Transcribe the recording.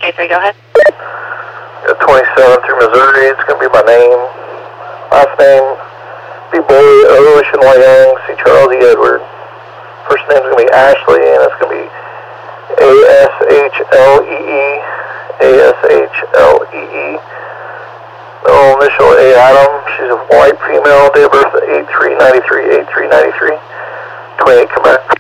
23, go ahead. 27 through Missouri. It's going to be my name. Last name, B. Boy, O. Shinwa Yang, C. Charles E. Edward. First name's going to be Ashley, and it's going to be A-S-H-L-E-E. A-S-H-L-E-E. Middle initial A. Adam. She's a white female. Date of birth 8-3-93. 8-3-93. 28 Quebec.